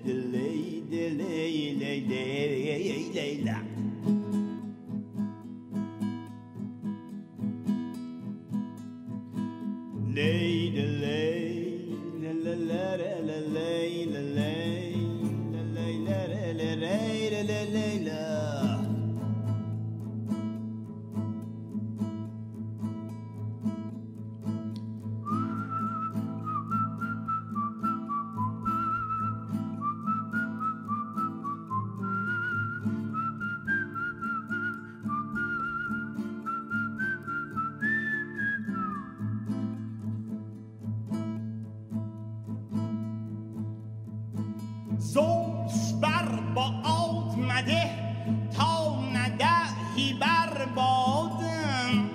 زلف بر با آمده تا ندهی بر بادم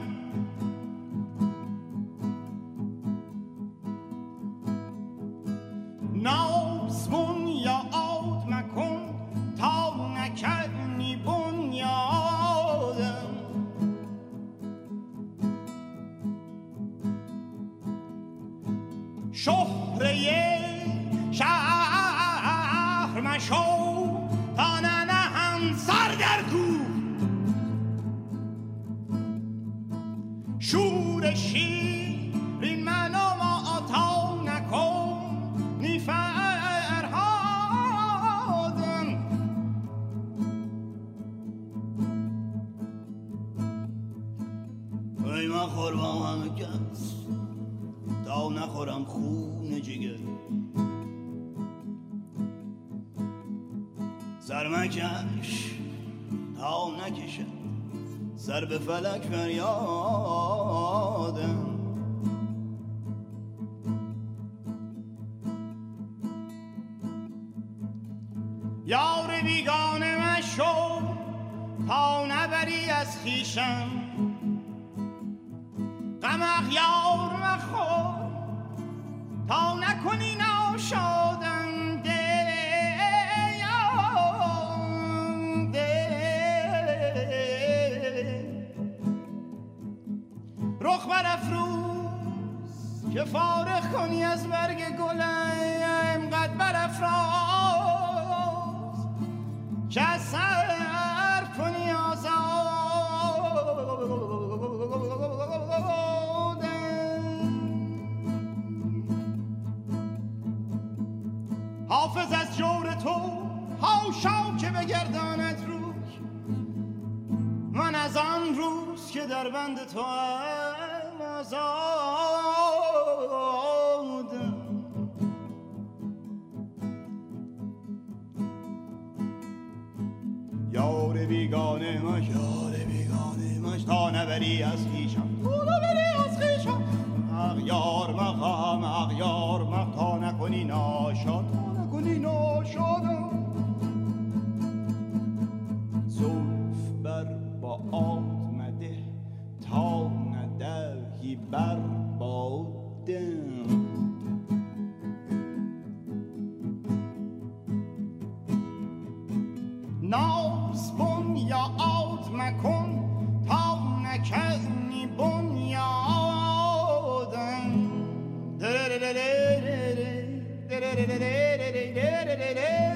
ناز بنیاد مکن تا نکنی بنیادم شهره شهر مشو تا ننهم سر در کوه شور شیرین من و ما تا نکنی فرهادم ای من خورم همه کس تا نخورم خون جگر سر مکش تا نکشم سر به فلک فریادم یار بیگانه مشو تا نبری از خویشم غم اغیار مخور تا نکنی ناشادم رخ برافروز که فارغ کنی از برگ گلم قد برافراز که از سر کنی آزادم حافظ از جور تو حاشا که بگرداند روی من از آن روز که در بند تو آزادم یار بیگانه مش تا نبری از خویشم اغیار مخ تا نکنی ناشادم زلف بر با آمده تا ندهی بر بادم ناز بنیاد مکن تا نکنی بنیادم